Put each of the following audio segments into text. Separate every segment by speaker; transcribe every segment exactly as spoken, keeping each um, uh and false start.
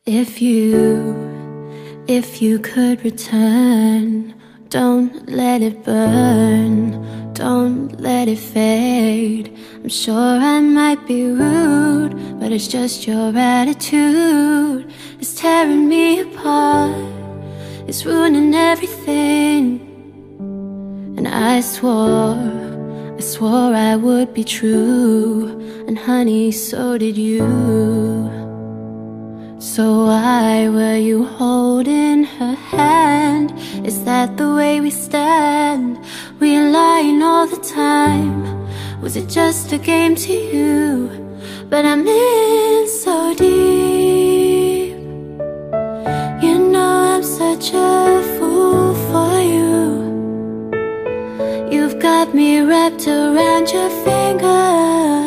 Speaker 1: If you, if you could return, don't let it burn, don't let it fade. I'm sure I might be rude, but it's just your attitude. It's tearing me apart, it's ruining everything. And I swore, I swore I would be true, and honey, so did you. So why were you holding her hand? Is that the way we stand? We lying all the time. Was it just a game to you? But I'm in so deep. You know I'm such a fool for you. You've got me wrapped around your finger.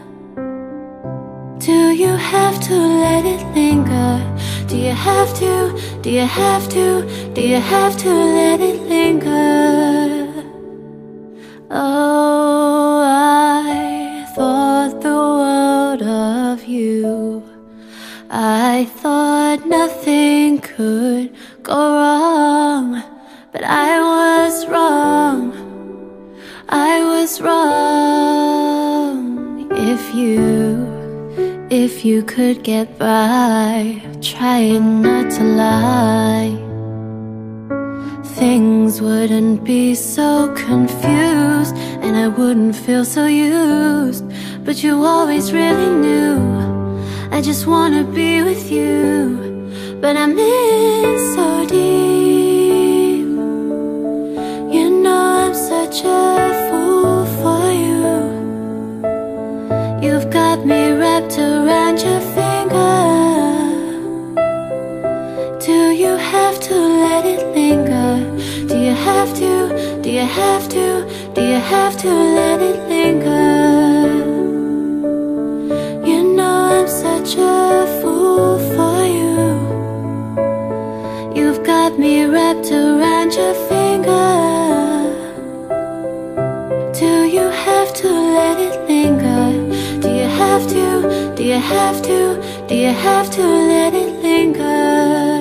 Speaker 1: Do you have to let it linger? Do you have to, do you have to, do you have to let it linger? Oh, I thought the world of you. I thought nothing could go wrong, but I was wrong, I was wrong. If you If you could get by, trying not to lie, things wouldn't be so confused, and I wouldn't feel so used. But you always really knew I just wanna be with you. But I'm in so deep. You know I'm such a fool for you. You've got me wrapped around your finger. Do you have to let it linger? Do you have to, do you have to, do you have to let it linger? You know I'm such a fool for you. You've got me wrapped around your finger. Do you have to let it linger? Do you have to, do you have to, do you have to let it linger?